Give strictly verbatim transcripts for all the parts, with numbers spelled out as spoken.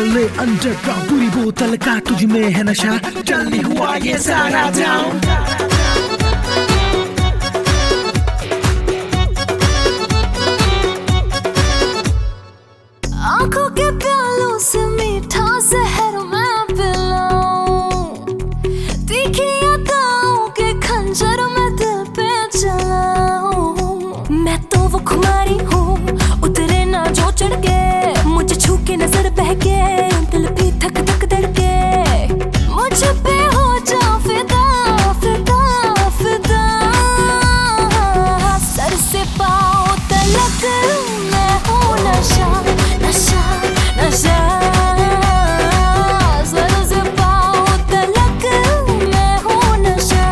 ले अंडरग्राउंड, पूरी बोतल का तुझ में है नशा, चल नहीं हुआ ये सारा डाउन। आंखों के प्यालों से मीठा जहर मैं पिलाऊं, तीखी अदाओं के खंजर में दिल पे चलाऊं। मैं तो वो खुमारी हूँ, उतरे ना जो चढ़ के, मुझे छू के नजर बहके, दिल भी धक धक धड़के, मुझ पे हो जा फिदा फिदा फिदा। सर से पाँव तलक मैं हूँ नशा नशा नशा, सर से पाँव तलक मैं हूँ नशा।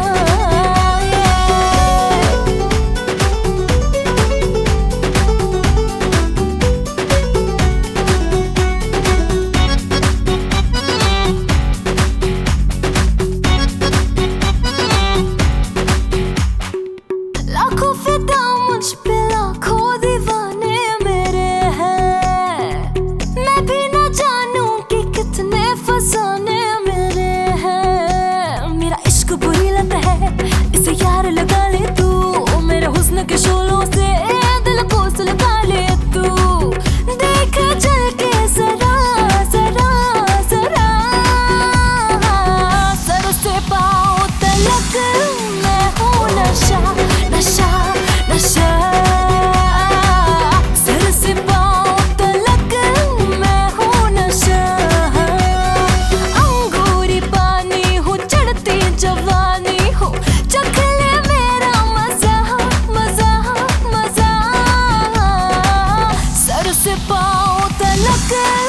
लाखों फिदा मुझ पे, लाखों दीवाने मेरे हैं, मैं भी ना जानूं कि कितने फसाने मेरे हैं। मेरा इश्क बुरी लत है, इसे यार लगा ले तू, मेरे हुस्न के शोलों से दिल को सुलगा ले तू। देख चल के जरा जरा जरा, सर से पाँव तलक मैं हूँ नशा नशा नशा, सर से पाँव तलक मैं हूँ नशा। अंगूरी पानी हूँ, चढ़ती जवानी हूँ, चख ले मेरा मजा मजा मजा, सर से पाँव तलक